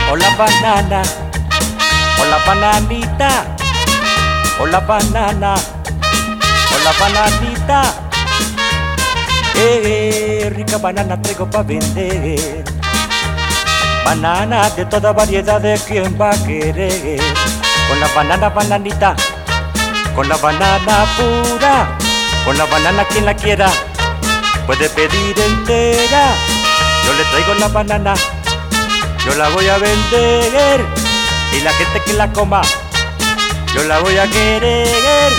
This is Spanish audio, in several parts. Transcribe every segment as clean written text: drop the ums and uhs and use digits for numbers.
Hola banana, hola bananita, hola banana, hola bananita. Rica banana traigo pa' vender. Bananas de toda variedad, de quien va a querer. Con la banana bananita, con la banana pura, con la banana quien la quiera puede pedir entera. Yo le traigo la banana, yo la voy a vender, y la gente que la coma yo la voy a querer.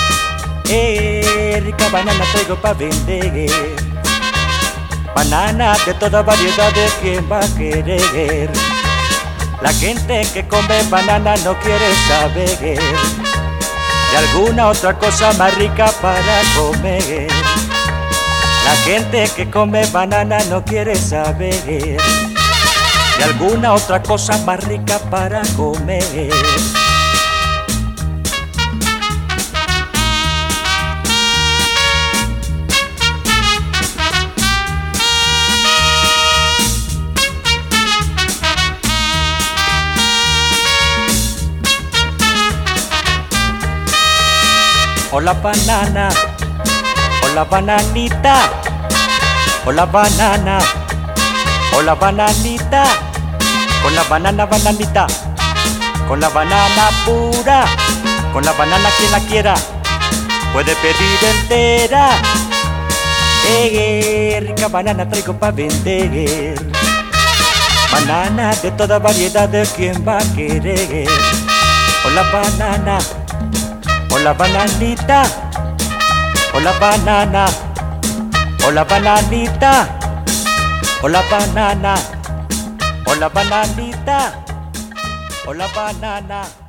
Rica banana traigo pa' vender. Bananas de toda variedad, de quien va a querer. La gente que come banana no quiere saber de alguna otra cosa más rica para comer. La gente que come banana no quiere saber de alguna otra cosa más rica para comer. Hola banana, hola bananita, hola banana, hola bananita, con la banana bananita, con la banana pura, con la banana quien la quiera puede pedir entera. Rica banana traigo pa' vender. Banana de toda variedad, de quien va a querer. Hola banana, hola bananita, hola banana, hola bananita, hola banana, hola bananita, hola banana.